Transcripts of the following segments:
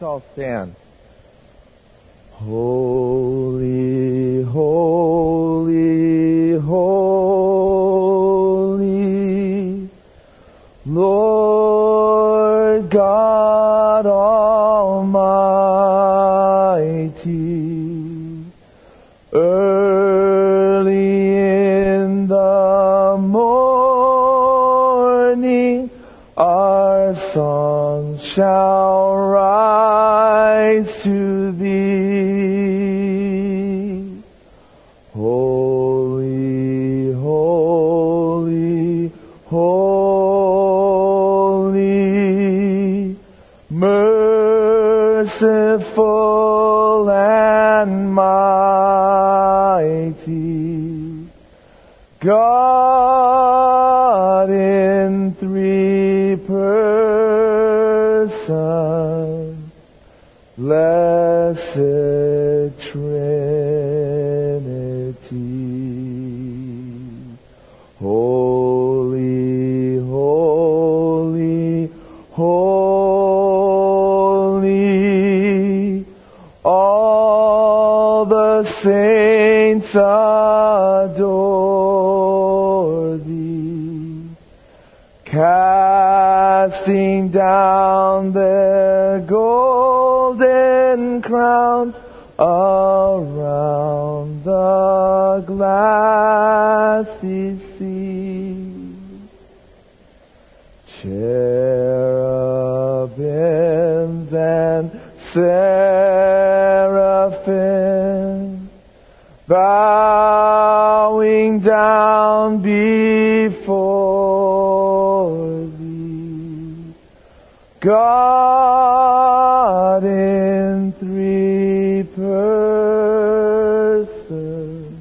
Let's all stand. Holy, holy, holy, Lord God Almighty. Early in the morning, our song shall rise to thee. Holy, holy, holy, merciful and mighty, God in three persons, blessed Trinity. Holy, holy, holy, all the saints adore thee, casting down their golden crowns around the glassy sea. Cherubims and seraphim bowing down before thee, God in three persons,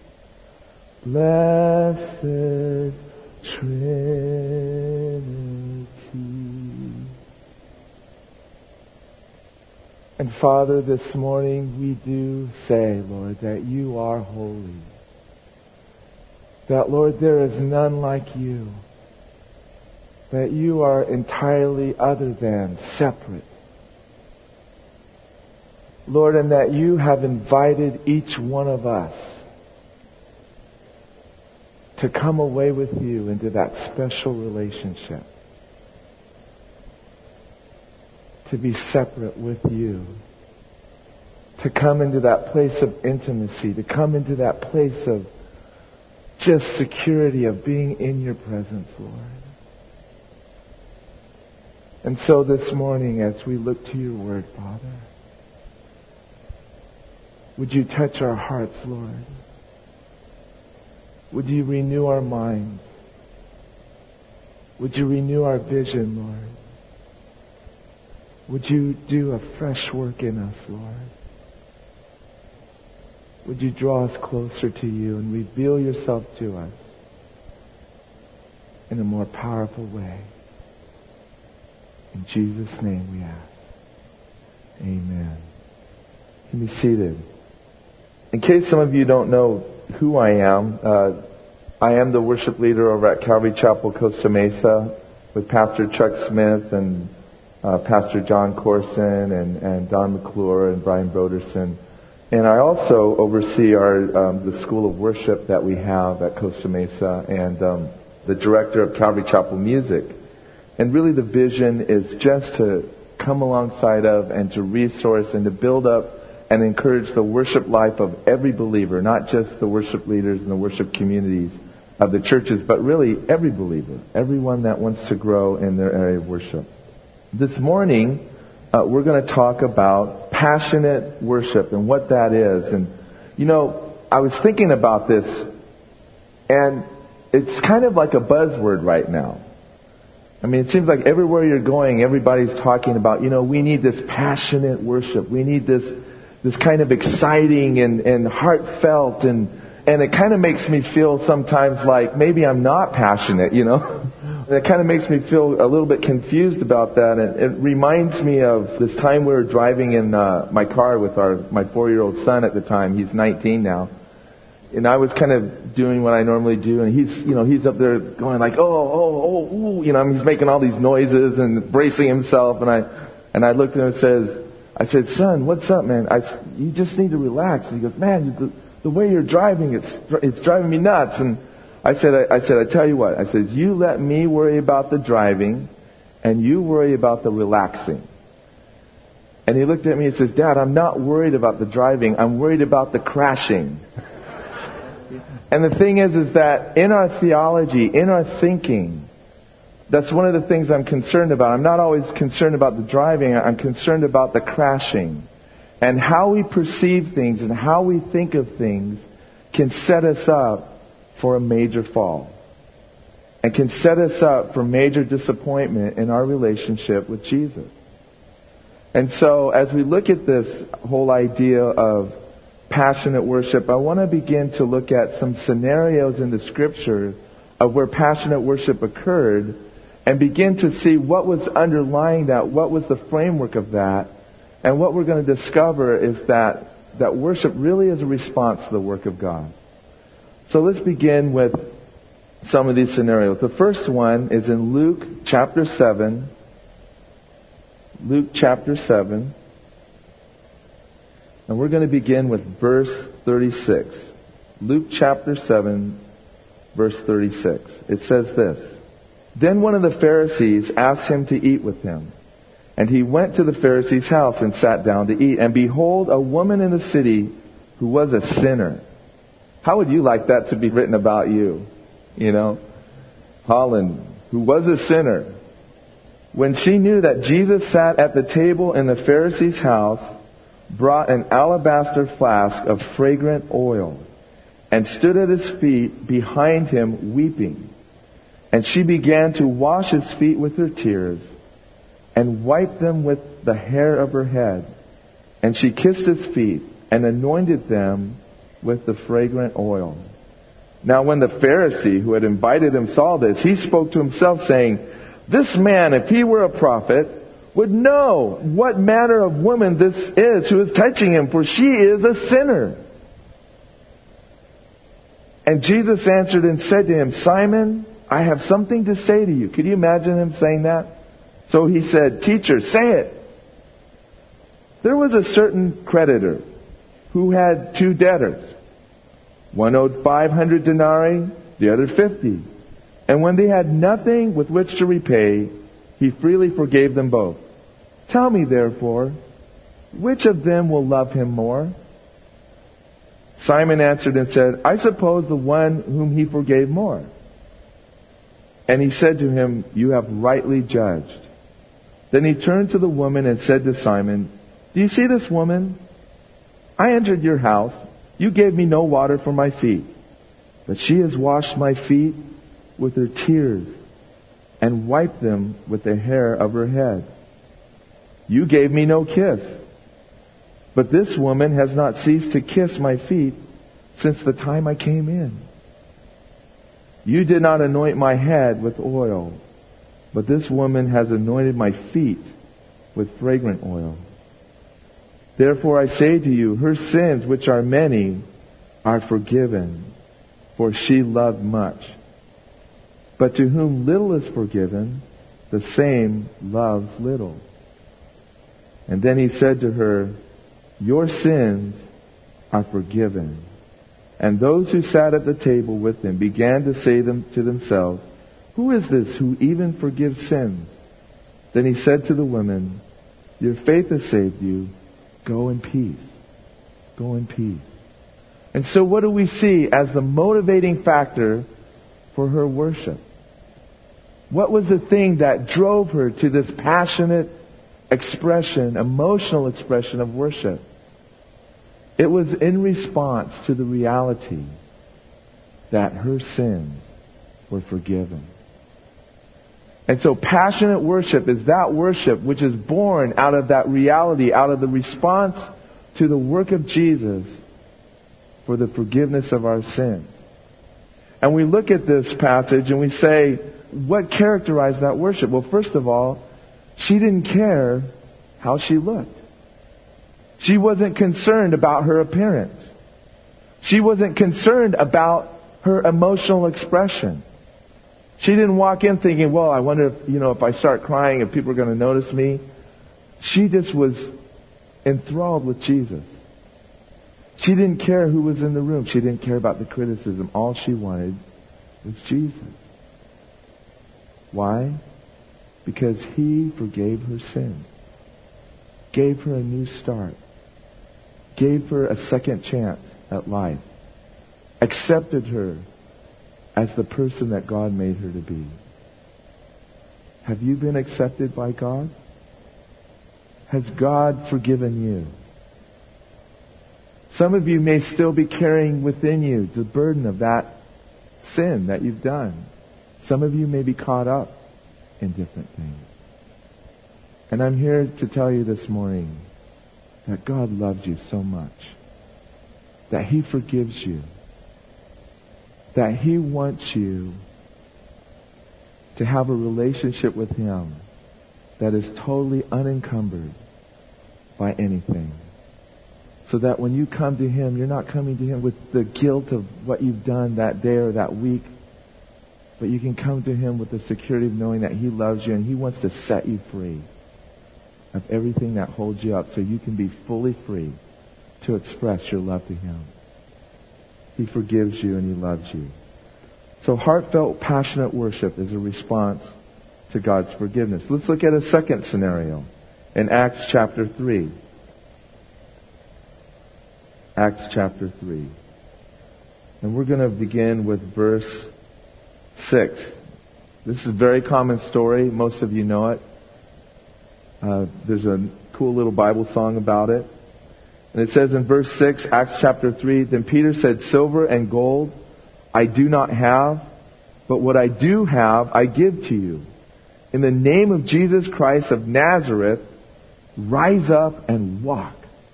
blessed Trinity. And Father, this morning we do say, Lord, that you are holy. That, Lord, there is none like you. That you are entirely other than, separate. Lord, and that you have invited each one of us to come away with you into that special relationship. To be separate with you. To come into that place of intimacy. To come into that place of just security of being in your presence, Lord. And so this morning, as we look to your word, Father, would you touch our hearts, Lord? Would you renew our minds? Would you renew our vision, Lord? Would you do a fresh work in us, Lord? Would you draw us closer to you and reveal yourself to us in a more powerful way? In Jesus' name we ask. Amen. You can be seated. In case some of you don't know who I am the worship leader over at Calvary Chapel, Costa Mesa, with Pastor Chuck Smith and Pastor John Corson and Don McClure and Brian Broderson. And I also oversee the School of Worship that we have at Costa Mesa and the director of Calvary Chapel Music. And really the vision is just to come alongside of and to resource and to build up and encourage the worship life of every believer, not just the worship leaders and the worship communities of the churches, but really every believer, everyone that wants to grow in their area of worship. This morning, we're going to talk about passionate worship and what that is. And, you know, I was thinking about this, and it's kind of like a buzzword right now. I mean, it seems like everywhere you're going, everybody's talking about, you know, we need this passionate worship. We need this kind of exciting and heartfelt, and it kind of makes me feel sometimes like maybe I'm not passionate, you know. It kind of makes me feel a little bit confused about that. And it reminds me of this time we were driving in my car with my 4-year-old son at the time. He's 19 now. And I was kind of doing what I normally do, and he's up there going like, oh, you know, he's making all these noises and bracing himself, and I looked at him and says, I said, son, what's up, man? You just need to relax. And he goes, man, the way you're driving, it's driving me nuts. And I said, I tell you what. I said, you let me worry about the driving, and you worry about the relaxing. And he looked at me and says, Dad, I'm not worried about the driving. I'm worried about the crashing. And the thing is that in our theology, in our thinking, that's one of the things I'm concerned about. I'm not always concerned about the driving. I'm concerned about the crashing. And how we perceive things and how we think of things can set us up for a major fall. And can set us up for major disappointment in our relationship with Jesus. And so as we look at this whole idea of passionate worship, I want to begin to look at some scenarios in the Scripture of where passionate worship occurred and begin to see what was underlying that, what was the framework of that. And what we're going to discover is that worship really is a response to the work of God. So let's begin with some of these scenarios. The first one is in Luke chapter 7. Luke chapter 7. And we're going to begin with verse 36. Luke chapter 7, verse 36. It says this. Then one of the Pharisees asked him to eat with him. And he went to the Pharisee's house and sat down to eat. And behold, a woman in the city who was a sinner. How would you like that to be written about you? You know? Holland, who was a sinner. When she knew that Jesus sat at the table in the Pharisee's house, brought an alabaster flask of fragrant oil, and stood at his feet behind him weeping. And she began to wash his feet with her tears, and wiped them with the hair of her head. And she kissed his feet, and anointed them with the fragrant oil. Now when the Pharisee who had invited him saw this, he spoke to himself, saying, this man, if he were a prophet, would know what manner of woman this is who is touching him, for she is a sinner. And Jesus answered and said to him, Simon, I have something to say to you. Could you imagine him saying that? So he said, Teacher, say it. There was a certain creditor who had 2 debtors. One owed 500 denarii, the other 50. And when they had nothing with which to repay, he freely forgave them both. Tell me, therefore, which of them will love him more? Simon answered and said, I suppose the one whom he forgave more. And he said to him, You have rightly judged. Then he turned to the woman and said to Simon, Do you see this woman? I entered your house. You gave me no water for my feet, but she has washed my feet with her tears and wiped them with the hair of her head. You gave me no kiss, but this woman has not ceased to kiss my feet since the time I came in. You did not anoint my head with oil, but this woman has anointed my feet with fragrant oil. Therefore I say to you, her sins, which are many, are forgiven, for she loved much. But to whom little is forgiven, the same loves little. And then he said to her, Your sins are forgiven. And those who sat at the table with him began to say to themselves, Who is this who even forgives sins? Then he said to the women, Your faith has saved you. Go in peace. Go in peace. And so what do we see as the motivating factor for her worship? What was the thing that drove her to this passionate expression, emotional expression of worship? It was in response to the reality that her sins were forgiven. And so passionate worship is that worship which is born out of that reality, out of the response to the work of Jesus for the forgiveness of our sins. And we look at this passage and we say, what characterized that worship? Well, first of all, she didn't care how she looked. She wasn't concerned about her appearance. She wasn't concerned about her emotional expression. She didn't walk in thinking, well, I wonder if I start crying, if people are going to notice me. She just was enthralled with Jesus. She didn't care who was in the room. She didn't care about the criticism. All she wanted was Jesus. Why? Because He forgave her sin, gave her a new start, gave her a second chance at life, accepted her as the person that God made her to be. Have you been accepted by God? Has God forgiven you? Some of you may still be carrying within you the burden of that sin that you've done. Some of you may be caught up in different things. And I'm here to tell you this morning that God loves you so much, that He forgives you, that He wants you to have a relationship with Him that is totally unencumbered by anything. So that when you come to Him, you're not coming to Him with the guilt of what you've done that day or that week, but you can come to Him with the security of knowing that He loves you and He wants to set you free of everything that holds you up so you can be fully free to express your love to Him. He forgives you and He loves you. So heartfelt, passionate worship is a response to God's forgiveness. Let's look at a second scenario in Acts chapter 3. Acts chapter 3. And we're going to begin with verse 6. This is a very common story. Most of you know it. There's a cool little Bible song about it. And it says in verse 6, Acts chapter 3, Then Peter said, Silver and gold I do not have, but what I do have I give to you. In the name of Jesus Christ of Nazareth, rise up and walk.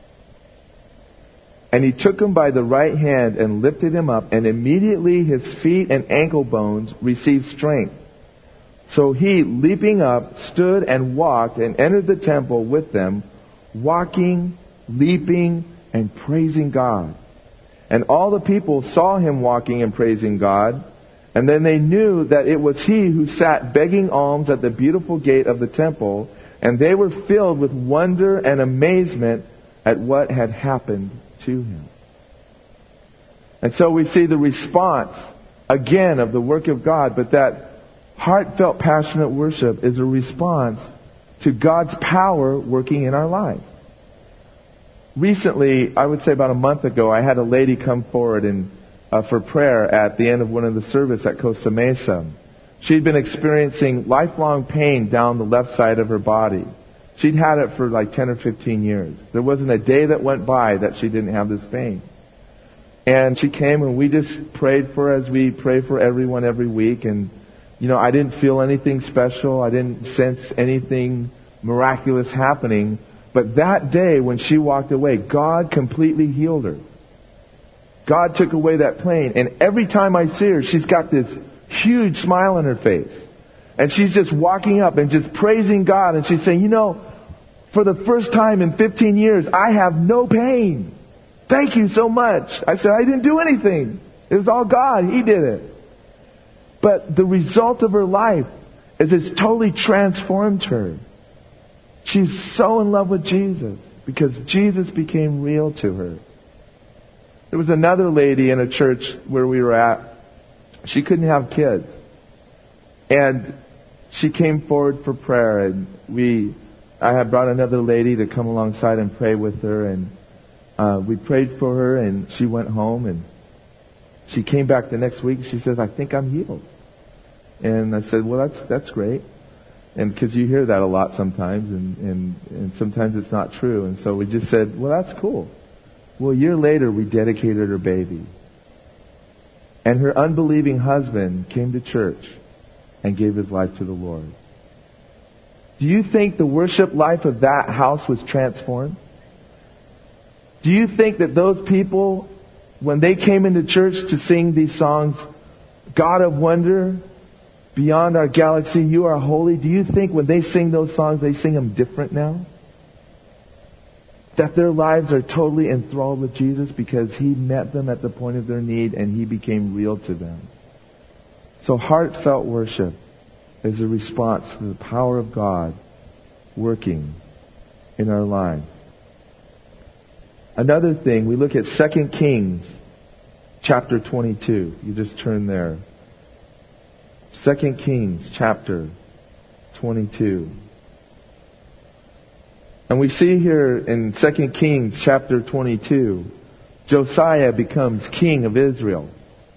And he took him by the right hand and lifted him up, and immediately his feet and ankle bones received strength. So he, leaping up, stood and walked and entered the temple with them, walking, leaping, and praising God. And all the people saw him walking and praising God, and then they knew that it was he who sat begging alms at the beautiful gate of the temple, and they were filled with wonder and amazement at what had happened to him. And so we see the response, again, of the work of God, but that heartfelt, passionate worship is a response to God's power working in our lives. Recently, I would say about a month ago, I had a lady come forward and for prayer at the end of one of the service at Costa Mesa. She'd been experiencing lifelong pain down the left side of her body. She'd had it for like 10 or 15 years. There wasn't a day that went by that she didn't have this pain. And she came and we just prayed for her as we pray for everyone every week. And, you know, I didn't feel anything special. I didn't sense anything miraculous happening. But that day when she walked away, God completely healed her. God took away that pain. And every time I see her, she's got this huge smile on her face. And she's just walking up and just praising God. And she's saying, you know, for the first time in 15 years, I have no pain. Thank you so much. I said, I didn't do anything. It was all God. He did it. But the result of her life is it's totally transformed her. She's so in love with Jesus because Jesus became real to her. There was another lady in a church where we were at. She couldn't have kids. And she came forward for prayer, and I had brought another lady to come alongside and pray with her, and we prayed for her, and she went home, and she came back the next week. She says, I think I'm healed. And I said, well, that's great. And because you hear that a lot sometimes, and sometimes it's not true. And so we just said, well, that's cool. Well, a year later, we dedicated her baby. And her unbelieving husband came to church and gave his life to the Lord. Do you think the worship life of that house was transformed? Do you think that those people, when they came into church to sing these songs, God of Wonder, Beyond Our Galaxy, You Are Holy, do you think when they sing those songs, they sing them different now? That their lives are totally enthralled with Jesus because He met them at the point of their need and He became real to them. So heartfelt worship is a response to the power of God working in our lives. Another thing, we look at 2 Kings chapter 22. You just turn there. 2 Kings chapter 22. And we see here in 2 Kings chapter 22, Josiah becomes king of Israel.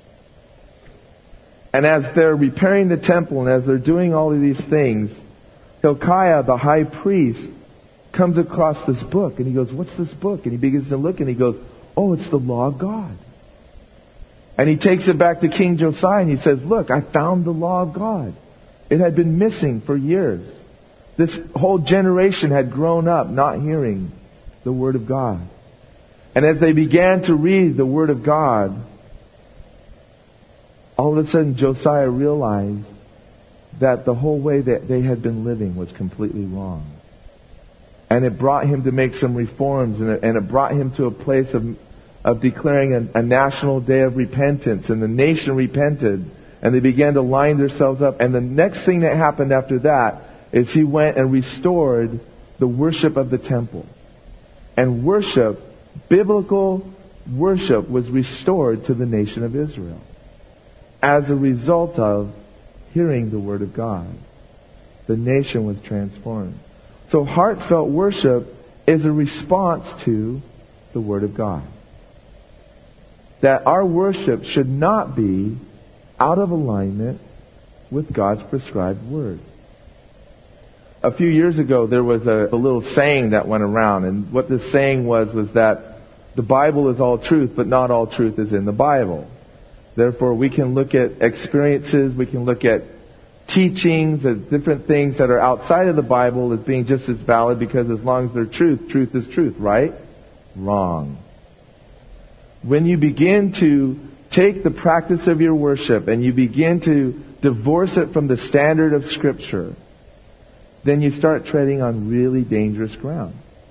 And as they're repairing the temple and as they're doing all of these things, Hilkiah, the high priest, comes across this book. And he goes, what's this book? And he begins to look and he goes, oh, it's the law of God. And he takes it back to King Josiah and he says, look, I found the law of God. It had been missing for years. This whole generation had grown up not hearing the Word of God. And as they began to read the Word of God, all of a sudden Josiah realized that the whole way that they had been living was completely wrong. And it brought him to make some reforms, and it brought him to a place of declaring a national day of repentance. And the nation repented, and they began to line themselves up. And the next thing that happened after that is he went and restored the worship of the temple. And worship, biblical worship, was restored to the nation of Israel as a result of hearing the Word of God. The nation was transformed. So heartfelt worship is a response to the Word of God. That our worship should not be out of alignment with God's prescribed Word. A few years ago, there was a little saying that went around, and what this saying was that the Bible is all truth, but not all truth is in the Bible. Therefore, we can look at experiences, we can look at teachings, and different things that are outside of the Bible as being just as valid, because as long as they're truth, truth is truth, right? Wrong. When you begin to take the practice of your worship and you begin to divorce it from the standard of Scripture, then you start treading on really dangerous ground.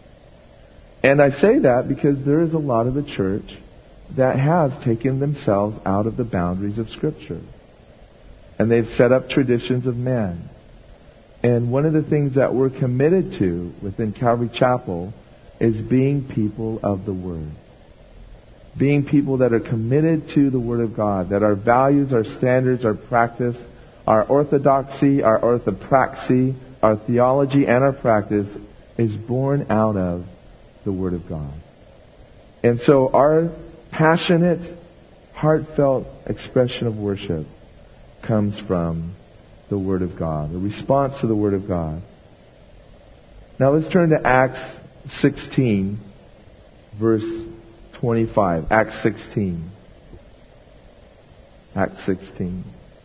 And I say that because there is a lot of the church that has taken themselves out of the boundaries of Scripture. And they've set up traditions of men. And one of the things that we're committed to within Calvary Chapel is being people of the Word. Being people that are committed to the Word of God. That our values, our standards, our practice, our orthodoxy, our orthopraxy, our theology, and our practice is born out of the Word of God. And so our passionate, heartfelt expression of worship comes from the Word of God, a response to the Word of God. Now let's turn to Acts 16, verse 25. Acts 16. Acts 16.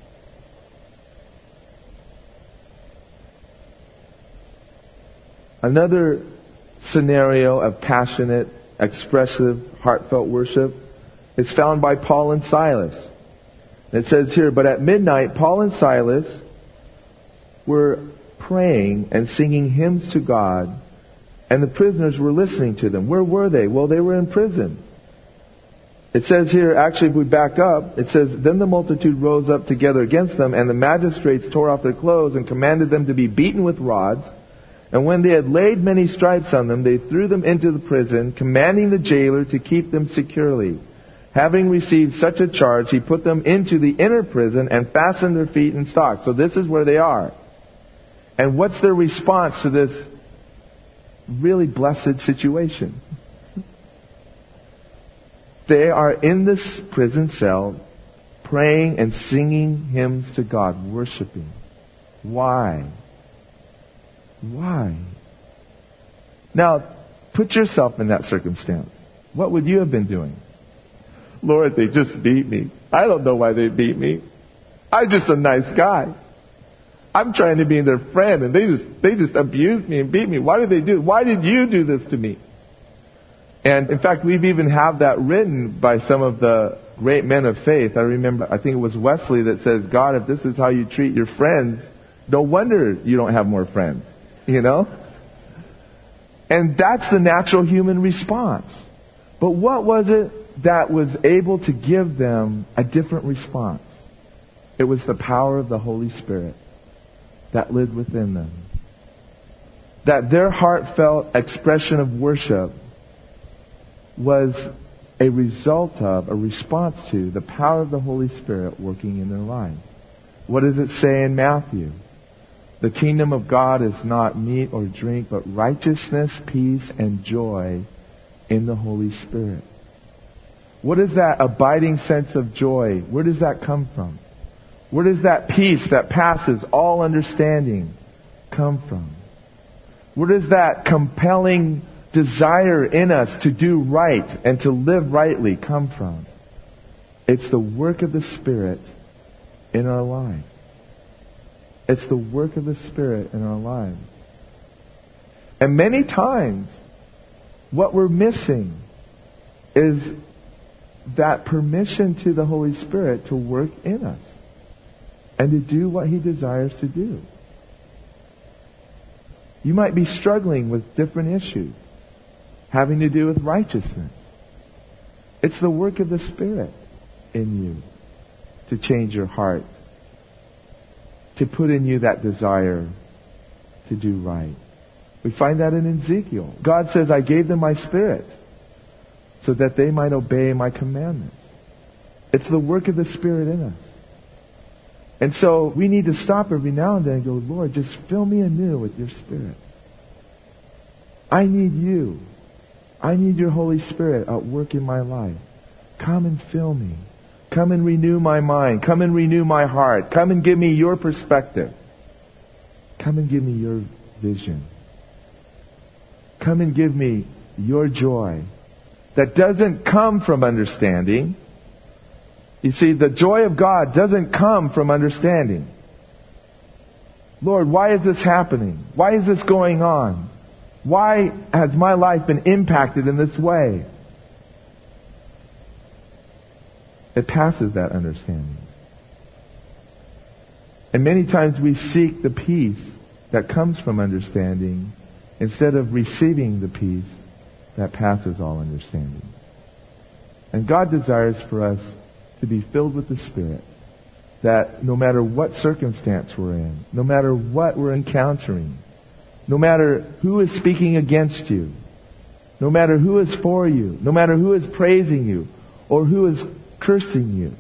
Another scenario of passionate, expressive, heartfelt worship is found by Paul and Silas. It says here, but at midnight, Paul and Silas were praying and singing hymns to God, and the prisoners were listening to them. Where were they? Well, they were in prison. It says here, actually, if we back up, it says, then the multitude rose up together against them, and the magistrates tore off their clothes and commanded them to be beaten with rods. And when they had laid many stripes on them, they threw them into the prison, commanding the jailer to keep them securely. Having received such a charge, he put them into the inner prison and fastened their feet in stocks. So this is where they are. And what's their response to this really blessed situation? They are in this prison cell praying and singing hymns to God, worshiping. Why? Why? Now, put yourself in that circumstance. What would you have been doing? Lord, they just beat me. I don't know why they beat me. I'm just a nice guy. I'm trying to be their friend, and they just abused me and beat me. Why did they do it? Why did you do this to me? And in fact, we've even had that written by some of the great men of faith. I remember, I think it was Wesley that says, God, if this is how you treat your friends, no wonder you don't have more friends. You know? And that's the natural human response. But what was it that was able to give them a different response? It was the power of the Holy Spirit that lived within them. That their heartfelt expression of worship was a result of, a response to, the power of the Holy Spirit working in their lives. What does it say in Matthew? The kingdom of God is not meat or drink, but righteousness, peace, and joy in the Holy Spirit. What is that abiding sense of joy? Where does that come from? Where does that peace that passes all understanding come from? Where does that compelling desire in us to do right and to live rightly come from? It's the work of the Spirit in our lives. It's the work of the Spirit in our lives. And many times, what we're missing is that permission to the Holy Spirit to work in us and to do what He desires to do. You might be struggling with different issues having to do with righteousness. It's the work of the Spirit in you to change your heart, to put in you that desire to do right. We find that in Ezekiel. God says, I gave them my Spirit so that they might obey my commandments. It's the work of the Spirit in us. And so we need to stop every now and then and go, Lord, just fill me anew with your Spirit. I need you. I need your Holy Spirit at work in my life. Come and fill me. Come and renew my mind. Come and renew my heart. Come and give me your perspective. Come and give me your vision. Come and give me your joy that doesn't come from understanding. You see, the joy of God doesn't come from understanding. Lord, why is this happening? Why is this going on? Why has my life been impacted in this way? It passes that understanding. And many times we seek the peace that comes from understanding instead of receiving the peace that passes all understanding. And God desires for us to be filled with the Spirit, that no matter what circumstance we're in, no matter what we're encountering, no matter who is speaking against you, no matter who is for you, no matter who is praising you or who is cursing you,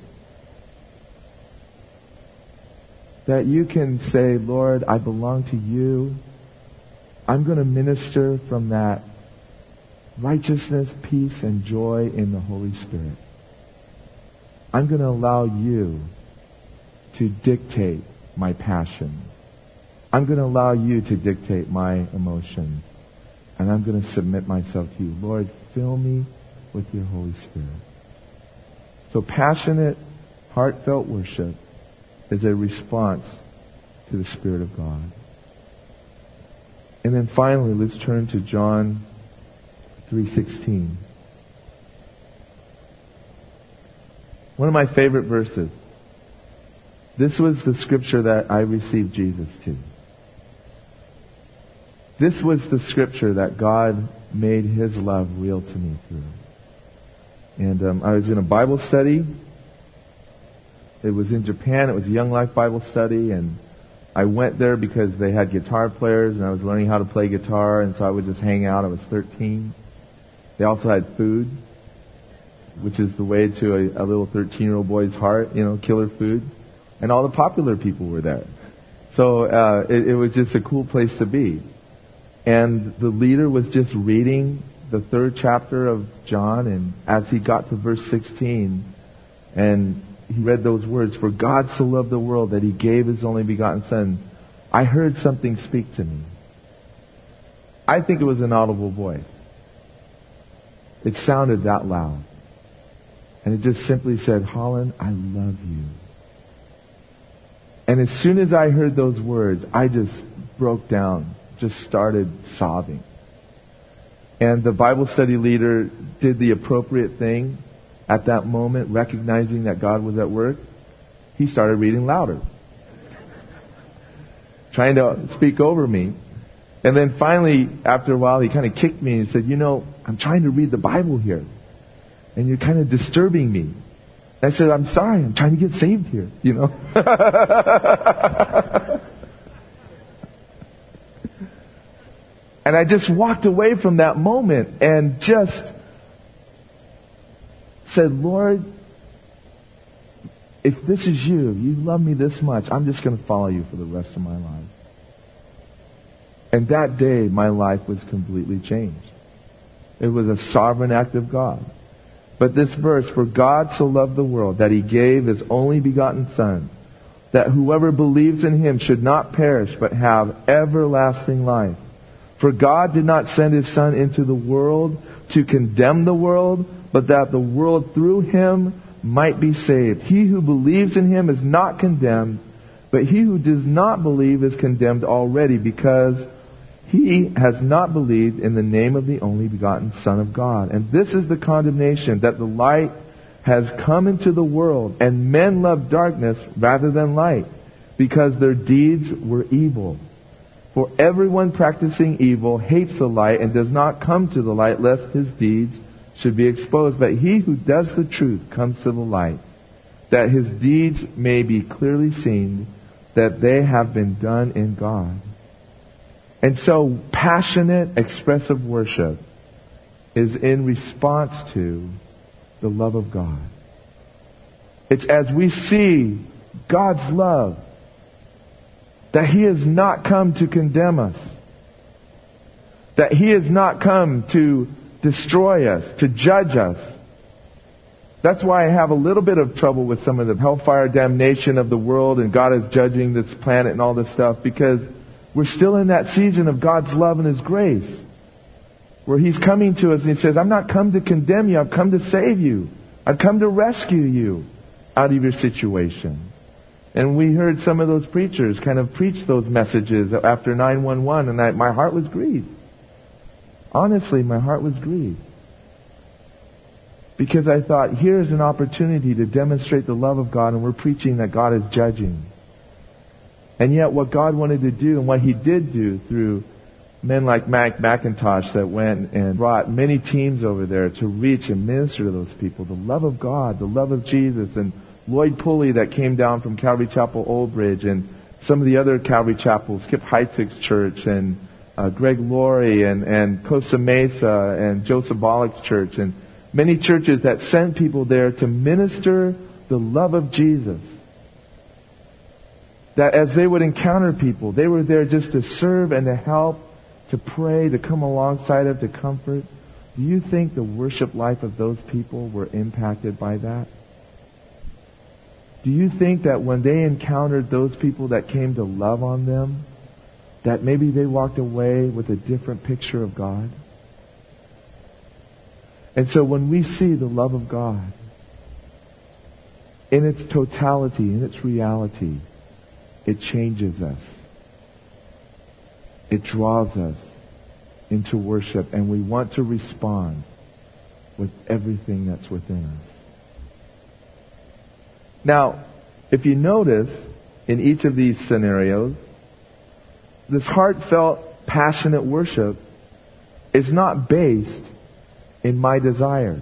that you can say, Lord, I belong to you. I'm going to minister from that righteousness, peace, and joy in the Holy Spirit. I'm going to allow you to dictate my passion. I'm going to allow you to dictate my emotions. And I'm going to submit myself to you. Lord, fill me with your Holy Spirit. So passionate, heartfelt worship is a response to the Spirit of God. And then finally, let's turn to John 3:16. One of my favorite verses. This was the scripture that I received Jesus to. This was the scripture that God made His love real to me through. And I was in a Bible study. It was in Japan. It was a Young Life Bible study. And I went there because they had guitar players and I was learning how to play guitar. And so I would just hang out. I was 13. They also had food, which is the way to a little 13-year-old boy's heart, killer food. And all the popular people were there. So it was just a cool place to be. And the leader was just reading the 3rd chapter of John, and as he got to verse 16, and he read those words, for God so loved the world that He gave His only begotten Son, I heard something speak to me. I think it was an audible voice. It sounded that loud. And it just simply said, Holland, I love you. And as soon as I heard those words, I just broke down, just started sobbing. And the Bible study leader did the appropriate thing at that moment, recognizing that God was at work. He started reading louder, trying to speak over me. And then finally, after a while, he kind of kicked me and said, I'm trying to read the Bible here, and you're kind of disturbing me. And I said, I'm sorry, I'm trying to get saved here, And I just walked away from that moment and just said, Lord, if this is you love me this much, I'm just going to follow you for the rest of my life. And that day, my life was completely changed. It was a sovereign act of God. But this verse, for God so loved the world that He gave His only begotten Son, that whoever believes in Him should not perish but have everlasting life. For God did not send His Son into the world to condemn the world, but that the world through Him might be saved. He who believes in Him is not condemned, but he who does not believe is condemned already, because he has not believed in the name of the only begotten Son of God. And this is the condemnation, that the light has come into the world, and men love darkness rather than light, because their deeds were evil. For everyone practicing evil hates the light and does not come to the light, lest his deeds should be exposed. But he who does the truth comes to the light, that his deeds may be clearly seen, that they have been done in God. And so passionate, expressive worship is in response to the love of God. It's as we see God's love, that He has not come to condemn us, that He has not come to destroy us, to judge us. That's why I have a little bit of trouble with some of the hellfire damnation of the world and God is judging this planet and all this stuff, because we're still in that season of God's love and His grace, where He's coming to us and He says, I'm not come to condemn you, I've come to save you. I've come to rescue you out of your situation. And we heard some of those preachers kind of preach those messages after 9/11, and my heart was grieved. Honestly, my heart was grieved. Because I thought, here's an opportunity to demonstrate the love of God, and we're preaching that God is judging. And yet what God wanted to do, and what He did do through men like Mac McIntosh that went and brought many teams over there to reach and minister to those people, the love of God, the love of Jesus, and Lloyd Pulley that came down from Calvary Chapel Old Bridge, and some of the other Calvary Chapels, Skip Heitzig's church, and Greg Laurie, and Costa Mesa, and Joseph Bollock's church, and many churches that sent people there to minister the love of Jesus. That as they would encounter people, they were there just to serve and to help, to pray, to come alongside of, to comfort. Do you think the worship life of those people were impacted by that? Do you think that when they encountered those people that came to love on them, that maybe they walked away with a different picture of God? And so when we see the love of God in its totality, in its reality, it changes us. It draws us into worship, and we want to respond with everything that's within us. Now, if you notice, in each of these scenarios, this heartfelt, passionate worship is not based in my desire.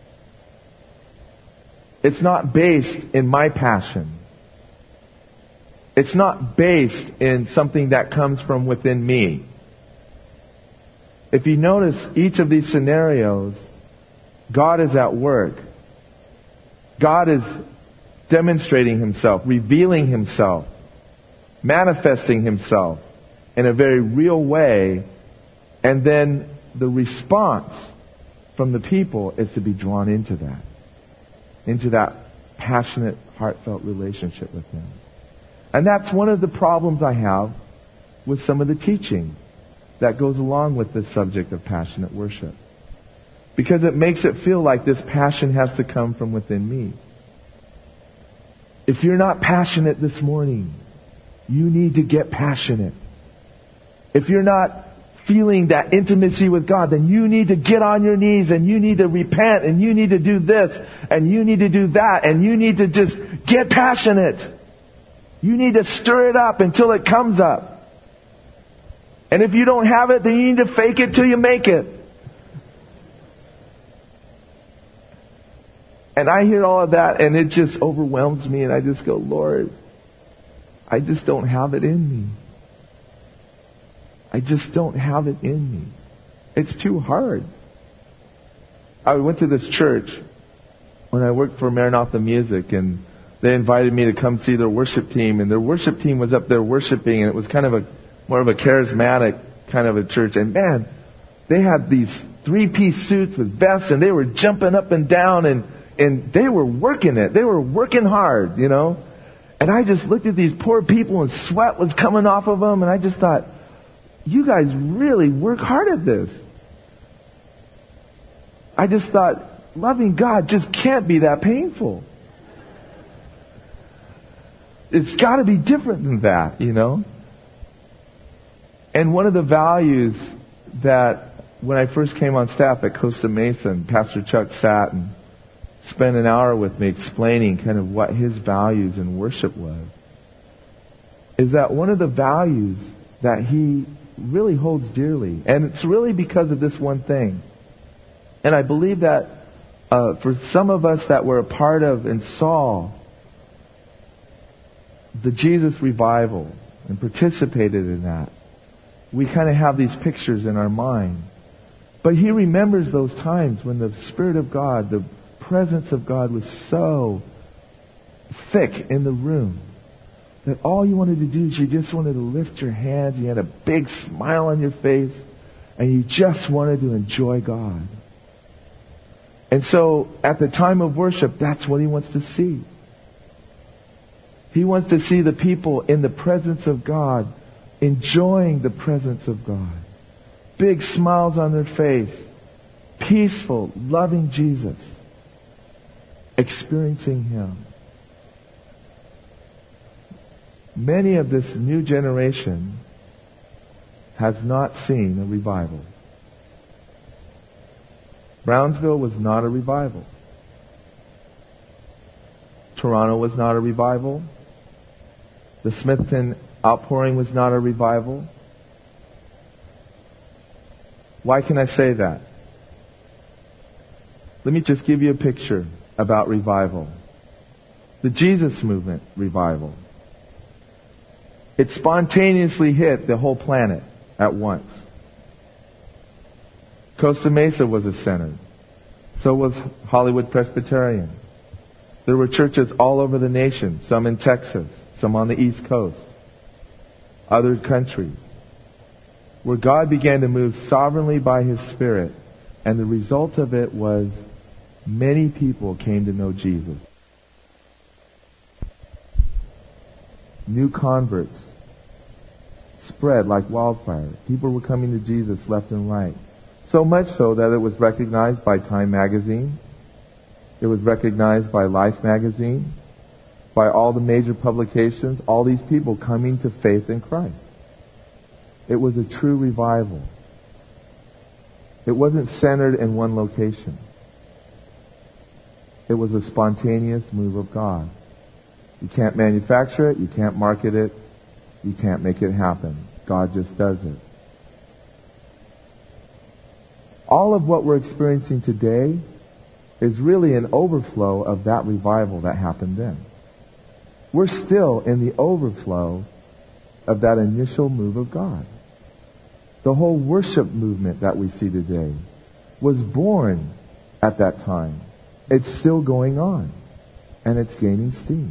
It's not based in my passion. It's not based in something that comes from within me. If you notice each of these scenarios, God is at work. God is demonstrating Himself, revealing Himself, manifesting Himself in a very real way, and then the response from the people is to be drawn into that passionate, heartfelt relationship with Him. And that's one of the problems I have with some of the teaching that goes along with this subject of passionate worship. Because it makes it feel like this passion has to come from within me. If you're not passionate this morning, you need to get passionate. If you're not feeling that intimacy with God, then you need to get on your knees, and you need to repent, and you need to do this, and you need to do that, and you need to just get passionate. You need to stir it up until it comes up. And if you don't have it, then you need to fake it till you make it. And I hear all of that, and it just overwhelms me, and I just go, Lord, I just don't have it in me. I just don't have it in me. It's too hard. I went to this church when I worked for Maranatha Music, and they invited me to come see their worship team, and their worship team was up there worshiping, and it was kind of more of a charismatic kind of a church. And man, they had these 3-piece suits with vests, and they were jumping up and down, and they were working it. They were working hard, you know. And I just looked at these poor people, and sweat was coming off of them, and I just thought, you guys really work hard at this. I just thought, loving God just can't be that painful. It's got to be different than that, you know. And one of the values that when I first came on staff at Costa Mesa, Pastor Chuck sat and spent an hour with me explaining kind of what his values in worship was, is that one of the values that he really holds dearly, and it's really because of this one thing. And I believe that for some of us that were a part of and saw the Jesus revival and participated in that, we kind of have these pictures in our mind. But he remembers those times when the Spirit of God, the presence of God was so thick in the room that all you wanted to do is you just wanted to lift your hands, you had a big smile on your face, and you just wanted to enjoy God. And so at the time of worship, that's what he wants to see. He wants to see the people in the presence of God, enjoying the presence of God. Big smiles on their face. Peaceful, loving Jesus. Experiencing Him. Many of this new generation has not seen a revival. Brownsville was not a revival. Toronto was not a revival. The Smithton outpouring was not a revival. Why can I say that? Let me just give you a picture about revival. The Jesus Movement revival. It spontaneously hit the whole planet at once. Costa Mesa was a center. So was Hollywood Presbyterian. There were churches all over the nation, some in Texas, some on the East Coast, other countries, where God began to move sovereignly by His Spirit, and the result of it was many people came to know Jesus. New converts spread like wildfire. People were coming to Jesus left and right. So much so that it was recognized by Time magazine. It was recognized by Life magazine, by all the major publications, all these people coming to faith in Christ. It was a true revival. It wasn't centered in one location. It was a spontaneous move of God. You can't manufacture it, you can't market it, you can't make it happen. God just does it. All of what we're experiencing today is really an overflow of that revival that happened then. We're still in the overflow of that initial move of God. The whole worship movement that we see today was born at that time. It's still going on, and it's gaining steam.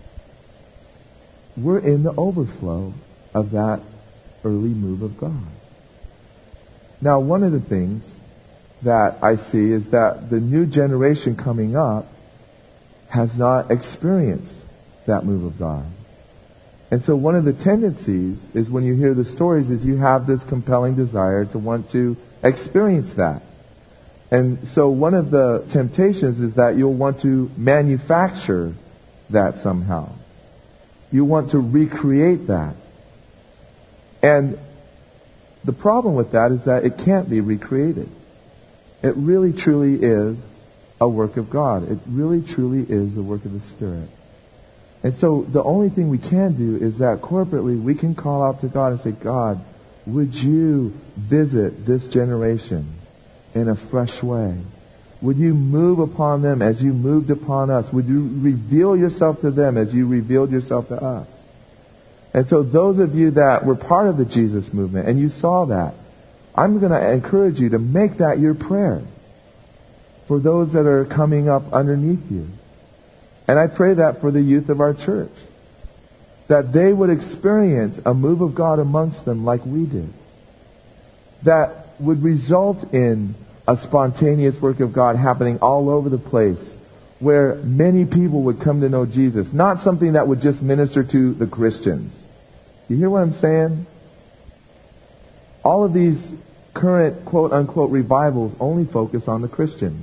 We're in the overflow of that early move of God. Now, one of the things that I see is that the new generation coming up has not experienced that move of God. And so one of the tendencies is when you hear the stories is you have this compelling desire to want to experience that. And so one of the temptations is that you'll want to manufacture that somehow. You want to recreate that. And the problem with that is that it can't be recreated. It really truly is a work of God. It really truly is the work of the Spirit. And so the only thing we can do is that corporately we can call out to God and say, God, would you visit this generation in a fresh way? Would you move upon them as you moved upon us? Would you reveal yourself to them as you revealed yourself to us? And so those of you that were part of the Jesus movement and you saw that, I'm going to encourage you to make that your prayer. for those that are coming up underneath you. And I pray that for the youth of our church, that they would experience a move of God amongst them like we did, that would result in a spontaneous work of God happening all over the place, where many people would come to know Jesus, not something that would just minister to the Christians. You hear what I'm saying? All of these current quote-unquote revivals only focus on the Christians.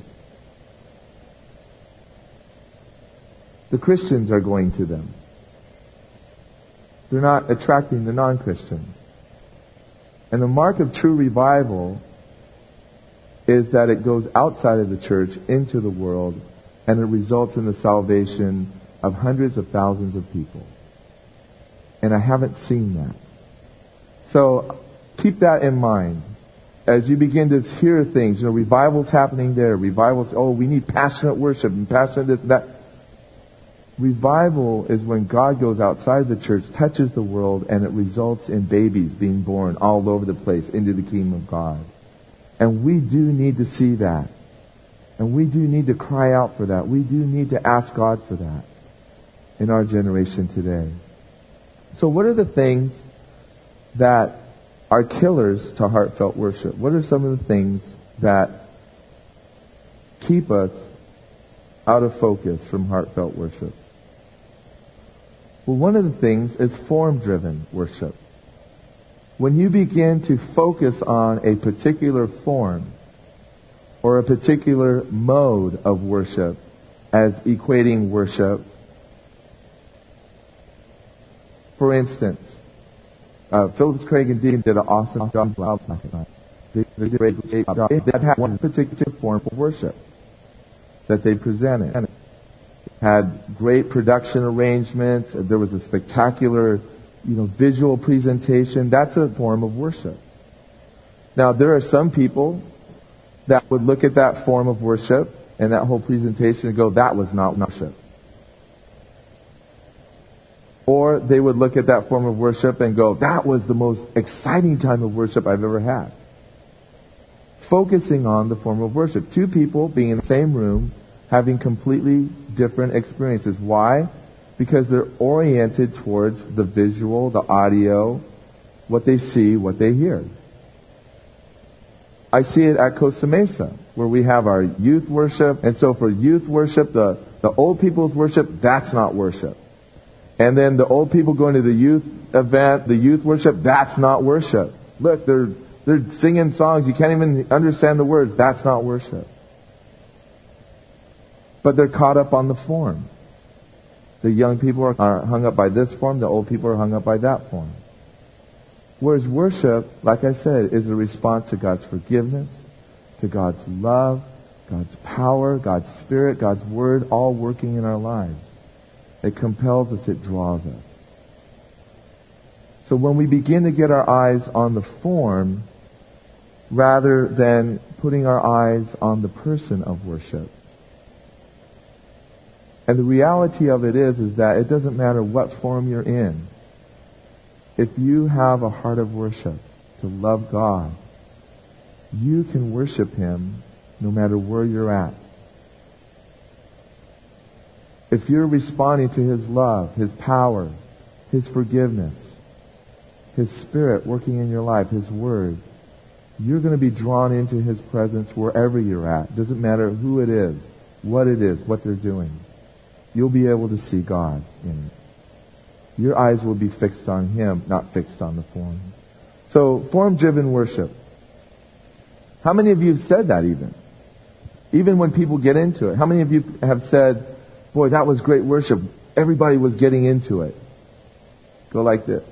The Christians are going to them. They're not attracting the non-Christians. And the mark of true revival is that it goes outside of the church into the world, and it results in the salvation of hundreds of thousands of people. And I haven't seen that. So keep that in mind. As you begin to hear things, revivals happening there, revivals, we need passionate worship and passionate this and that. Revival is when God goes outside the church, touches the world, and it results in babies being born all over the place into the kingdom of God. And we do need to see that. And we do need to cry out for that. We do need to ask God for that in our generation today. So what are the things that are killers to heartfelt worship? What are some of the things that keep us out of focus from heartfelt worship? Well, one of the things is form-driven worship. When you begin to focus on a particular form or a particular mode of worship as equating worship, for instance, Phillips Craig and Deacon did an awesome job last night. They did a great job. They had one particular form of worship that they presented. Had great production arrangements. There was a spectacular, visual presentation. That's a form of worship. Now, there are some people that would look at that form of worship and that whole presentation and go, that was not worship. Or they would look at that form of worship and go, that was the most exciting time of worship I've ever had. Focusing on the form of worship. Two people being in the same room, having completely different experiences. Why? Because they're oriented towards the visual, the audio, what they see, what they hear. I see it at Costa Mesa, where we have our youth worship. And so for youth worship, the old people's worship, that's not worship. And then the old people going to the youth event, the youth worship, that's not worship. Look, they're singing songs. You can't even understand the words. That's not worship. But they're caught up on the form. The young people are hung up by this form. The old people are hung up by that form. Whereas worship, like I said, is a response to God's forgiveness, to God's love, God's power, God's Spirit, God's Word, all working in our lives. It compels us. It draws us. So when we begin to get our eyes on the form, rather than putting our eyes on the person of worship, and the reality of it is that it doesn't matter what form you're in. If you have a heart of worship, to love God, you can worship Him no matter where you're at. If you're responding to His love, His power, His forgiveness, His Spirit working in your life, His Word, you're going to be drawn into His presence wherever you're at. Doesn't matter who it is, what they're doing. You'll be able to see God in it. Your eyes will be fixed on Him, not fixed on the form. So, form-driven worship. How many of you have said that even? Even when people get into it. How many of you have said, boy, that was great worship. Everybody was getting into it. Go like this.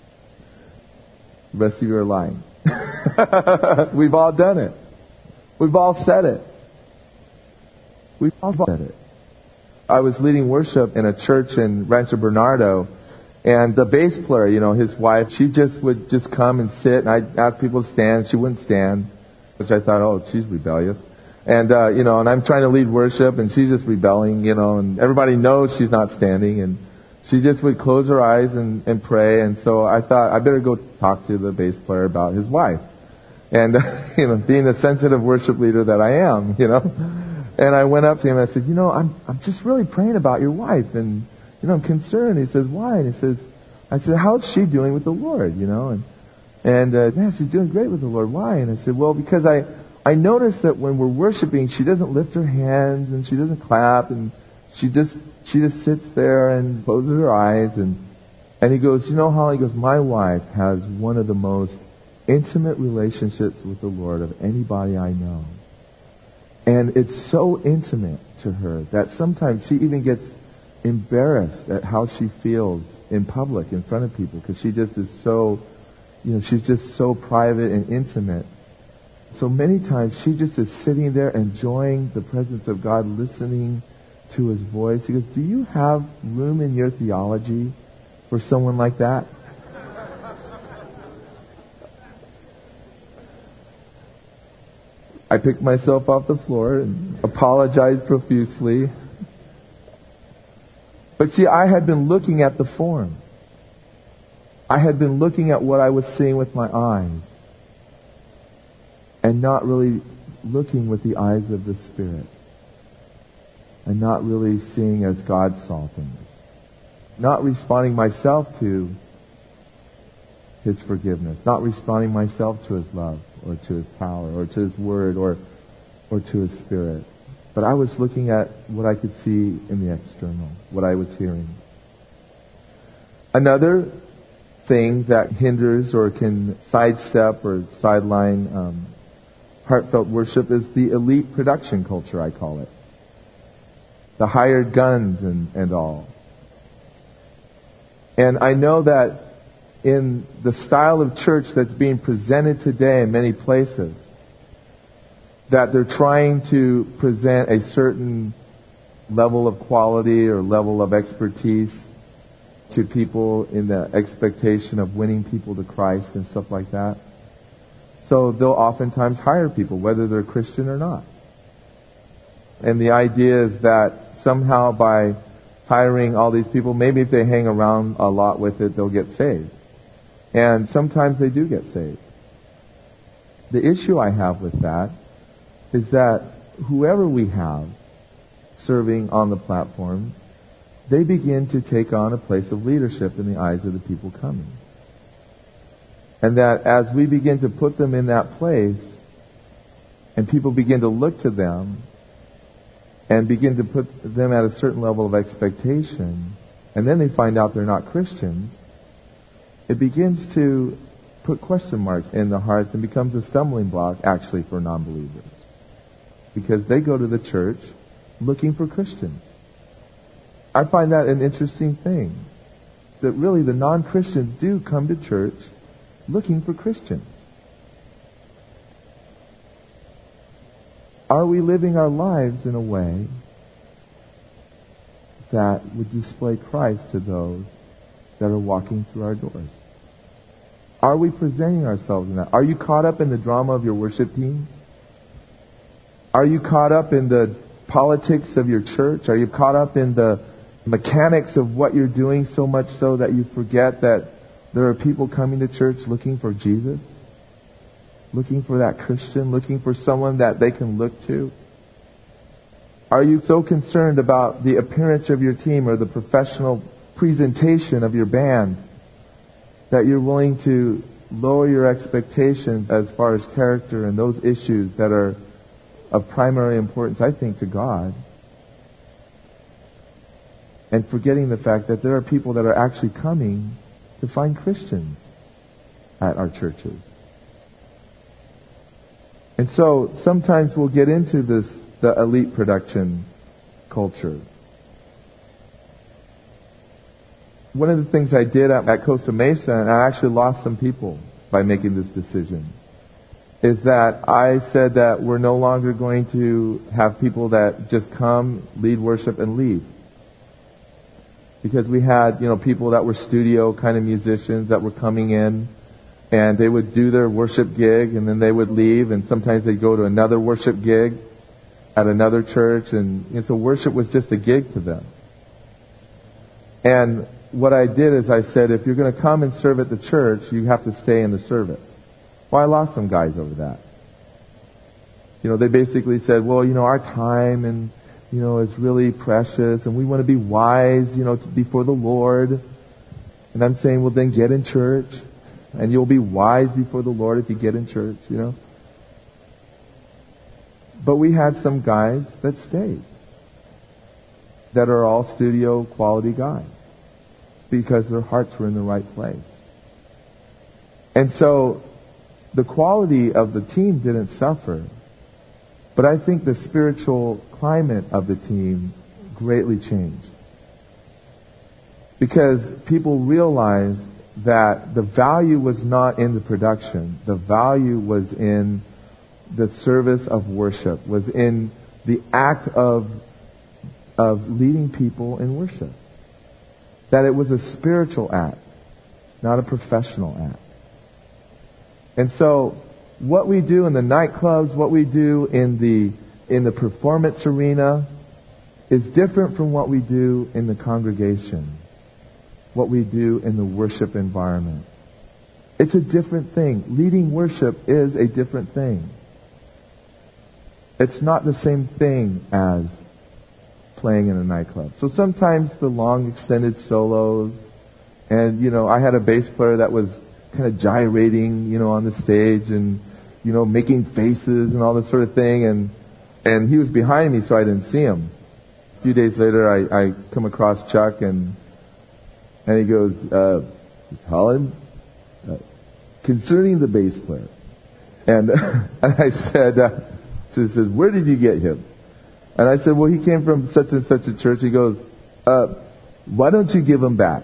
The rest of you are lying. We've all done it. We've all said it. We've all said it. I was leading worship in a church in Rancho Bernardo, and the bass player, his wife, she would come and sit, and I'd ask people to stand. She wouldn't stand, which I thought, she's rebellious. And, and I'm trying to lead worship, and she's just rebelling, and everybody knows she's not standing, and she just would close her eyes and pray, and so I thought, I better go talk to the bass player about his wife. And, being the sensitive worship leader that I am, And I went up to him and I said, I'm just really praying about your wife, and I'm concerned. He says, why? And I said, how's she doing with the Lord? And man, she's doing great with the Lord. Why? And I said, well, because I noticed that when we're worshiping, she doesn't lift her hands and she doesn't clap, and she just sits there and closes her eyes. And he goes, Holly, he goes, my wife has one of the most intimate relationships with the Lord of anybody I know. And it's so intimate to her that sometimes she even gets embarrassed at how she feels in public in front of people, because she just is so, she's just so private and intimate. So many times she just is sitting there enjoying the presence of God, listening to His voice. He goes, do you have room in your theology for someone like that? I picked myself off the floor and apologized profusely. But see, I had been looking at the form. I had been looking at what I was seeing with my eyes, and not really looking with the eyes of the Spirit, and not really seeing as God saw things. Not responding myself to His forgiveness, not responding myself to His love, or to His power, or to His Word, or to His Spirit. But I was looking at what I could see in the external, what I was hearing. Another thing that hinders or can sidestep or sideline heartfelt worship is the elite production culture, I call it. The hired guns and all. And I know that in the style of church that's being presented today in many places, that they're trying to present a certain level of quality or level of expertise to people in the expectation of winning people to Christ and stuff like that. So they'll oftentimes hire people, whether they're Christian or not. And the idea is that somehow by hiring all these people, maybe if they hang around a lot with it, they'll get saved. And sometimes they do get saved. The issue I have with that is that whoever we have serving on the platform, they begin to take on a place of leadership in the eyes of the people coming. And that as we begin to put them in that place, and people begin to look to them, and begin to put them at a certain level of expectation, and then they find out they're not Christians, it begins to put question marks in the hearts and becomes a stumbling block, actually, for non-believers. Because they go to the church looking for Christians. I find that an interesting thing. That really the non-Christians do come to church looking for Christians. Are we living our lives in a way that would display Christ to those that are walking through our doors? Are we presenting ourselves in that? Are you caught up in the drama of your worship team? Are you caught up in the politics of your church? Are you caught up in the mechanics of what you're doing so much so that you forget that there are people coming to church looking for Jesus? Looking for that Christian? Looking for someone that they can look to? Are you so concerned about the appearance of your team or the professional presentation of your band that you're willing to lower your expectations as far as character and those issues that are of primary importance, I think, to God, and forgetting the fact that there are people that are actually coming to find Christians at our churches? And so sometimes we'll get into the elite production culture. One of the things I did at Costa Mesa, and I actually lost some people by making this decision, is that I said that we're no longer going to have people that just come, lead worship, and leave. Because we had, people that were studio kind of musicians that were coming in, and they would do their worship gig, and then they would leave, and sometimes they'd go to another worship gig at another church, and so worship was just a gig to them. And what I did is I said, if you're going to come and serve at the church, you have to stay in the service. Well, I lost some guys over that. they basically said, well, our time and, is really precious and we want to be wise, before the Lord. And I'm saying, well, then get in church and you'll be wise before the Lord if you get in church, But we had some guys that stayed that are all studio quality guys because their hearts were in the right place. And so the quality of the team didn't suffer, but I think the spiritual climate of the team greatly changed. Because people realized that the value was not in the production. The value was in the service of worship, was in the act of leading people in worship. That it was a spiritual act, not a professional act. And so what we do in the nightclubs, what we do in the performance arena is different from what we do in the congregation, what we do in the worship environment. It's a different thing. Leading worship is a different thing. It's not the same thing as playing in a nightclub. So sometimes the long extended solos, and I had a bass player that was kind of gyrating, on the stage and, making faces and all this sort of thing, and he was behind me so I didn't see him. A few days later I come across Chuck and he goes, Holland, concerning the bass player. And I said, so he says, where did you get him? And I said, well, he came from such and such a church. He goes, why don't you give him back?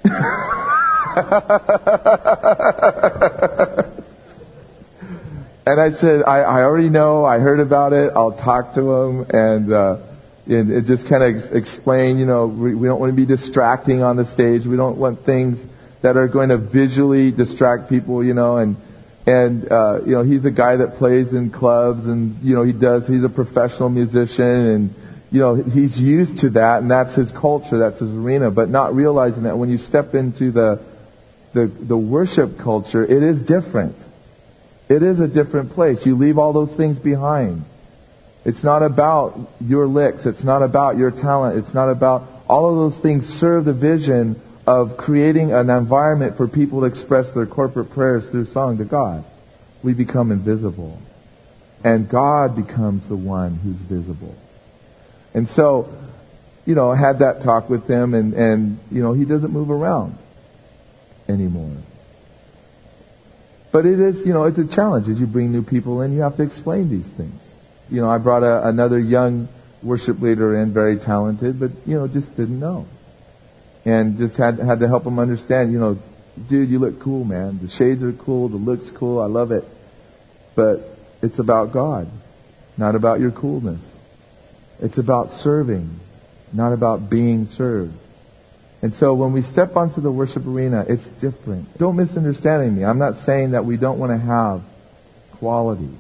And I said, I already know. I heard about it. I'll talk to him. And it just kind of explain, we don't want to be distracting on the stage. We don't want things that are going to visually distract people, and he's a guy that plays in clubs and, he's a professional musician and, he's used to that and that's his culture, that's his arena, but not realizing that when you step into the worship culture, it is different. It is a different place. You leave all those things behind. It's not about your licks. It's not about your talent. It's not about all of those things serve the vision of creating an environment for people to express their corporate prayers through song to God. We become invisible. And God becomes the one who's visible. And so, I had that talk with him and he doesn't move around anymore. But it is, it's a challenge. As you bring new people in, you have to explain these things. I brought another young worship leader in, very talented, but, just didn't know. And just had to help him understand, dude, you look cool, man. The shades are cool, the look's cool, I love it. But it's about God, not about your coolness. It's about serving, not about being served. And so when we step onto the worship arena, it's different. Don't misunderstand me. I'm not saying that we don't want to have quality.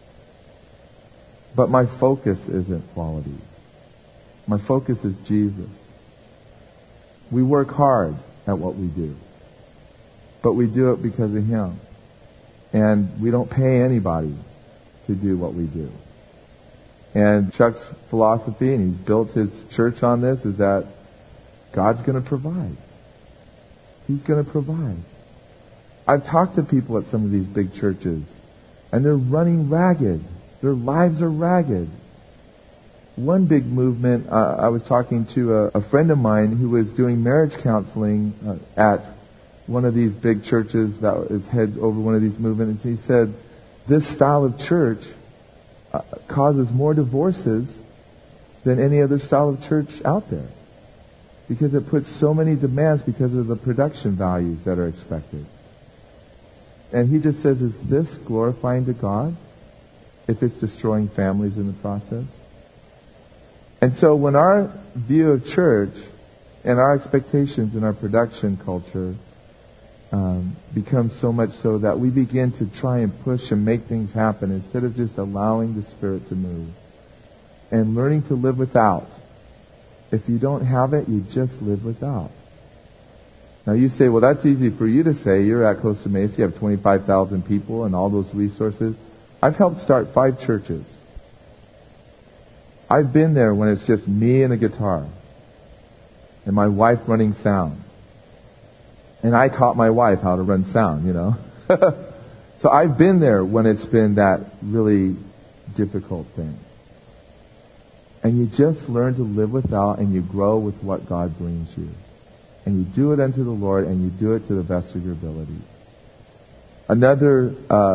But my focus isn't quality. My focus is Jesus. We work hard at what we do. But we do it because of Him. And we don't pay anybody to do what we do. And Chuck's philosophy, and he's built his church on this, is that God's going to provide. He's going to provide. I've talked to people at some of these big churches, and they're running ragged. Their lives are ragged. One big movement, I was talking to a friend of mine who was doing marriage counseling at one of these big churches that is heads over one of these movements. And he said, this style of church causes more divorces than any other style of church out there. Because it puts so many demands because of the production values that are expected. And he just says, is this glorifying to God if it's destroying families in the process? And so when our view of church and our expectations in our production culture becomes so much so that we begin to try and push and make things happen instead of just allowing the Spirit to move and learning to live without. If you don't have it, you just live without. Now you say, well, that's easy for you to say. You're at Costa Mesa. You have 25,000 people and all those resources. I've helped start 5 churches I've been there when it's just me and a guitar and my wife running sound. And I taught my wife how to run sound, you know. So I've been there when it's been that really difficult thing. And you just learn to live without, and you grow with what God brings you. And you do it unto the Lord, and you do it to the best of your abilities. Another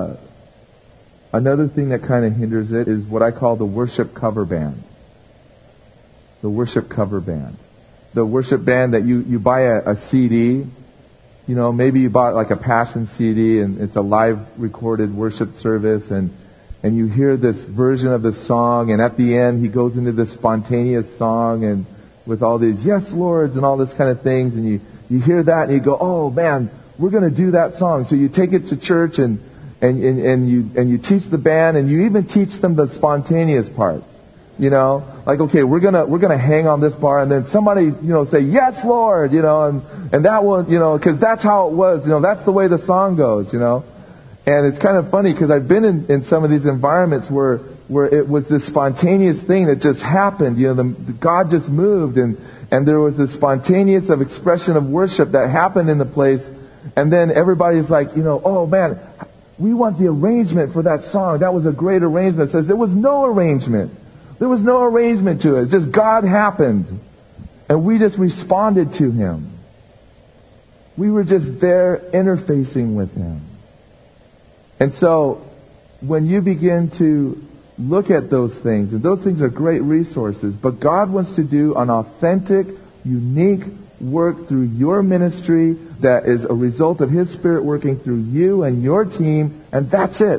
thing that kind of hinders it is what I call the worship cover band. The worship cover band. The worship band that you buy a CD. You know, maybe you bought like a Passion CD, and it's a live recorded worship service, and you hear this version of the song, and at the end he goes into this spontaneous song, and with all these yes lords and all this kind of things, and you hear that and you go, oh man, we're going to do that song. So you take it to church and you teach the band, and you even teach them the spontaneous parts. You know, like, okay, we're gonna hang on this bar, and then somebody, say, yes, Lord, and that will, because that's how it was, that's the way the song goes, And it's kind of funny because I've been in some of these environments where it was this spontaneous thing that just happened, God just moved, and there was this spontaneous of expression of worship that happened in the place, and then everybody's like, oh man, we want the arrangement for that song. That was a great arrangement. It says there was no arrangement. There was no arrangement to it. It's just God happened. And we just responded to Him. We were just there interfacing with Him. And so, when you begin to look at those things, and those things are great resources, but God wants to do an authentic, unique work through your ministry that is a result of His Spirit working through you and your team, and that's it.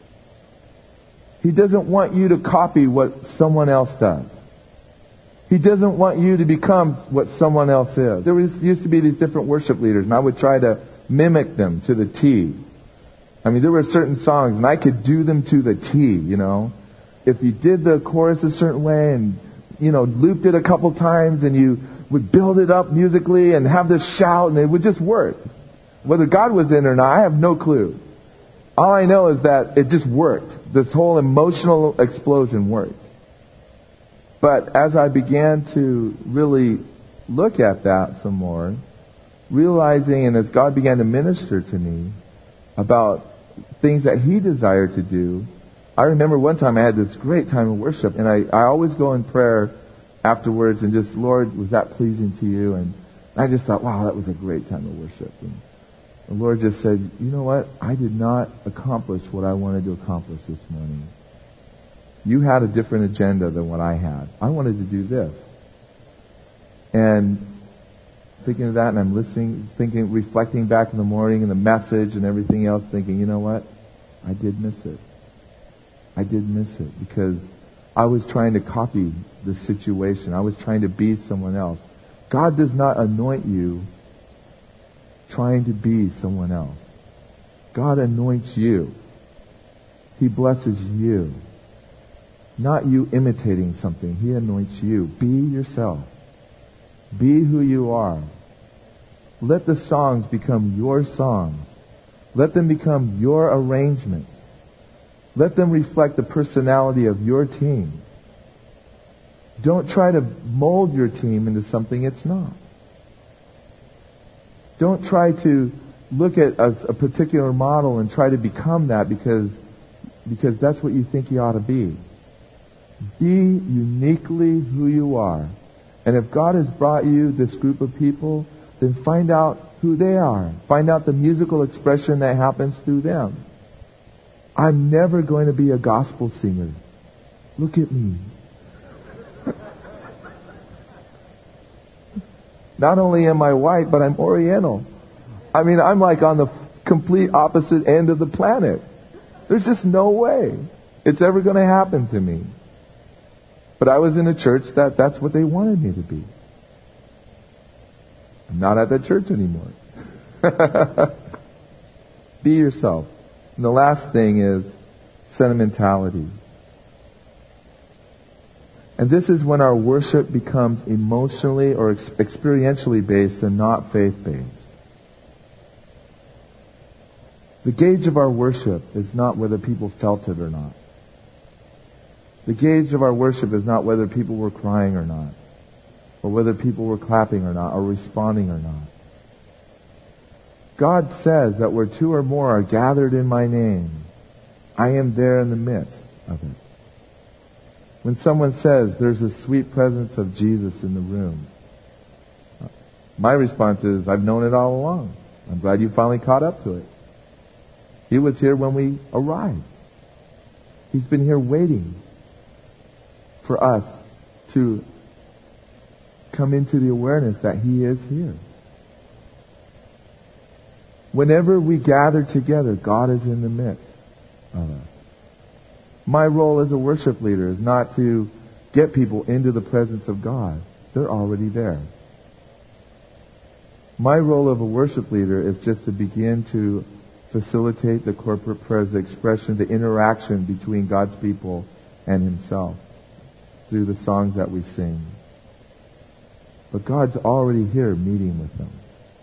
He doesn't want you to copy what someone else does. He doesn't want you to become what someone else is. There used to be these different worship leaders, and I would try to mimic them to the T. I mean, there were certain songs, and I could do them to the T, If you did the chorus a certain way and, looped it a couple times, and you would build it up musically and have this shout, and it would just work. Whether God was in or not, I have no clue. All I know is that it just worked. This whole emotional explosion worked. But as I began to really look at that some more, realizing, and as God began to minister to me about things that He desired to do, I remember one time I had this great time of worship, and I always go in prayer afterwards and just, Lord, was that pleasing to you? And I just thought, wow, that was a great time of worship. And the Lord just said, you know what? I did not accomplish what I wanted to accomplish this morning. You had a different agenda than what I had. I wanted to do this. And thinking of that, and I'm listening, reflecting back in the morning and the message and everything else, thinking, you know what? I did miss it. I did miss it because I was trying to copy the situation. I was trying to be someone else. God does not anoint you trying to be someone else. God anoints you. He blesses you. Not you imitating something. He anoints you. Be yourself. Be who you are. Let the songs become your songs. Let them become your arrangements. Let them reflect the personality of your team. Don't try to mold your team into something it's not. Don't try to look at a particular model and try to become that because that's what you think you ought to be. Be uniquely who you are. And if God has brought you this group of people, then find out who they are. Find out the musical expression that happens through them. I'm never going to be a gospel singer. Look at me. Not only am I white, but I'm Oriental. I mean, I'm like on the complete opposite end of the planet. There's just no way it's ever going to happen to me. But I was in a church that's what they wanted me to be. I'm not at that church anymore. Be yourself. And the last thing is sentimentality. And this is when our worship becomes emotionally or experientially based and not faith-based. The gauge of our worship is not whether people felt it or not. The gauge of our worship is not whether people were crying or not, or whether people were clapping or not, or responding or not. God says that where two or more are gathered in my name, I am there in the midst of it. When someone says there's a sweet presence of Jesus in the room, my response is, I've known it all along. I'm glad you finally caught up to it. He was here when we arrived. He's been here waiting for us to come into the awareness that He is here. Whenever we gather together, God is in the midst of us. My role as a worship leader is not to get people into the presence of God. They're already there. My role of a worship leader is just to begin to facilitate the corporate prayers, the expression, the interaction between God's people and Himself through the songs that we sing. But God's already here meeting with them.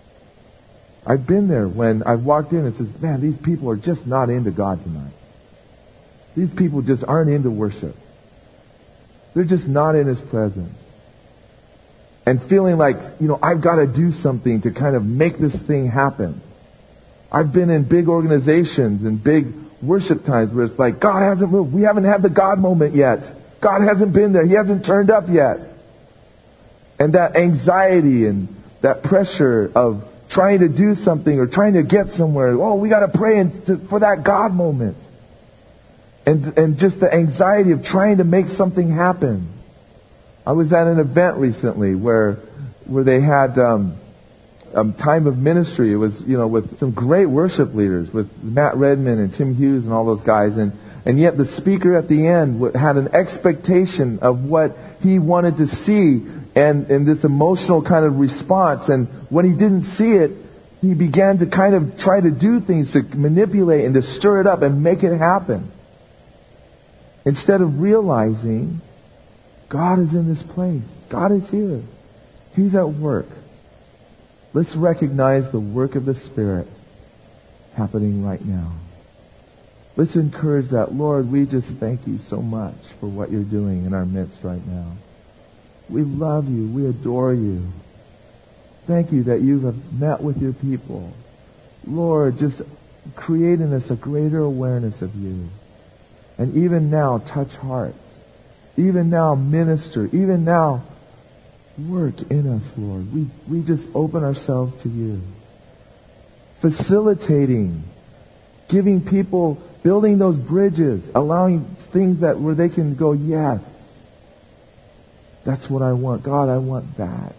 I've been there when I've walked in and said, man, these people are just not into God tonight. These people just aren't into worship. They're just not in His presence. And feeling like, I've got to do something to kind of make this thing happen. I've been in big organizations and big worship times where it's like, God hasn't moved. We haven't had the God moment yet. God hasn't been there. He hasn't turned up yet. And that anxiety and that pressure of trying to do something or trying to get somewhere. Oh, we got to pray for that God moment. And just the anxiety of trying to make something happen. I was at an event recently where they had time of ministry. It was, with some great worship leaders, with Matt Redman and Tim Hughes and all those guys. And yet the speaker at the end had an expectation of what he wanted to see and this emotional kind of response. And when he didn't see it, he began to kind of try to do things to manipulate and to stir it up and make it happen. Instead of realizing God is in this place. God is here. He's at work. Let's recognize the work of the Spirit happening right now. Let's encourage that. Lord, we just thank you so much for what you're doing in our midst right now. We love you. We adore you. Thank you that you have met with your people. Lord, just create in us a greater awareness of you. And even now, touch hearts. Even now, minister. Even now, work in us, Lord. We just open ourselves to you. Facilitating. Giving people, building those bridges. Allowing things where they can go, yes. That's what I want. God, I want that.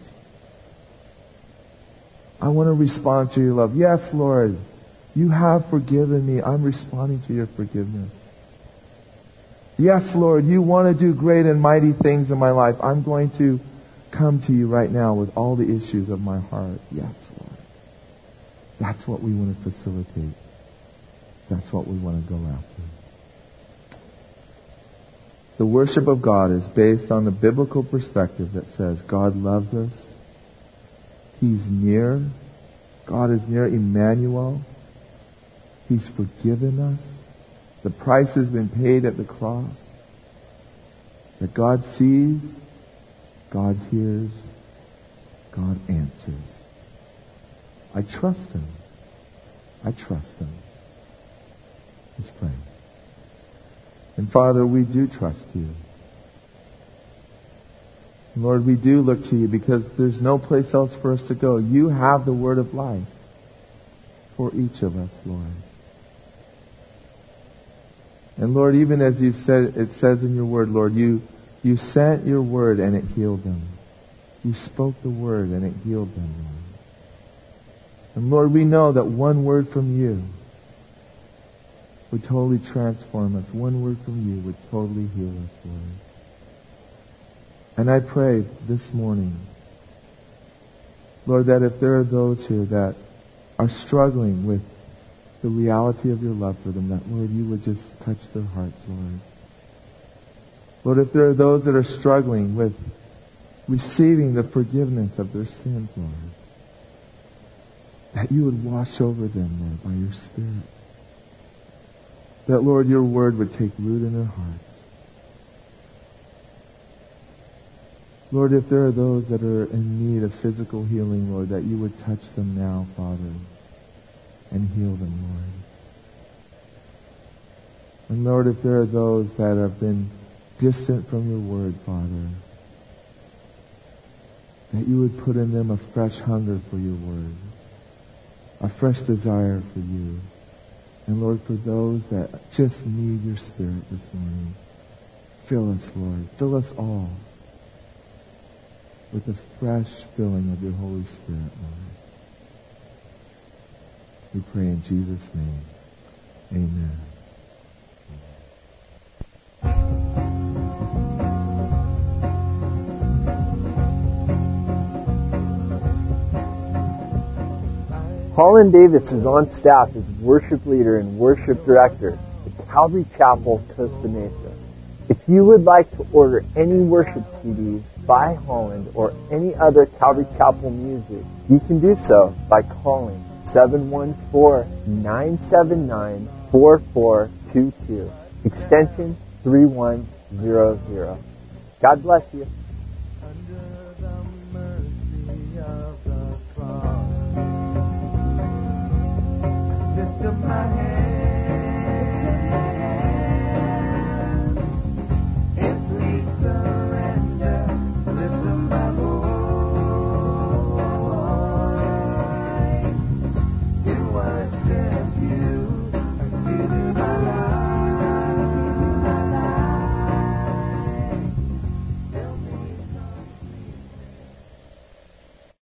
I want to respond to your love. Yes, Lord. You have forgiven me. I'm responding to your forgiveness. Yes, Lord, you want to do great and mighty things in my life. I'm going to come to you right now with all the issues of my heart. Yes, Lord. That's what we want to facilitate. That's what we want to go after. The worship of God is based on the biblical perspective that says God loves us. He's near. God is near. Emmanuel. He's forgiven us. The price has been paid at the cross. That God sees, God hears, God answers. I trust Him. I trust Him. Let's pray. And Father, we do trust you. Lord, we do look to you because there's no place else for us to go. You have the word of life for each of us, Lord. And Lord, even as you've said, it says in your word, Lord, you sent your word and it healed them. You spoke the word and it healed them, Lord. And Lord, we know that one word from you would totally transform us. One word from you would totally heal us, Lord. And I pray this morning, Lord, that if there are those here that are struggling with the reality of your love for them, that, Lord, you would just touch their hearts, Lord. Lord, if there are those that are struggling with receiving the forgiveness of their sins, Lord, that you would wash over them, Lord, by your Spirit. That, Lord, your word would take root in their hearts. Lord, if there are those that are in need of physical healing, Lord, that you would touch them now, Father, and heal them, Lord. And Lord, if there are those that have been distant from your word, Father, that you would put in them a fresh hunger for your word, a fresh desire for you. And Lord, for those that just need your Spirit this morning, fill us, Lord. Fill us all with the fresh filling of your Holy Spirit, Lord. We pray in Jesus' name. Amen. Holland Davis is on staff as worship leader and worship director at Calvary Chapel, Costa Mesa. If you would like to order any worship CDs by Holland or any other Calvary Chapel music, you can do so by calling 714-979-4422, extension 3100. God bless you. My hand.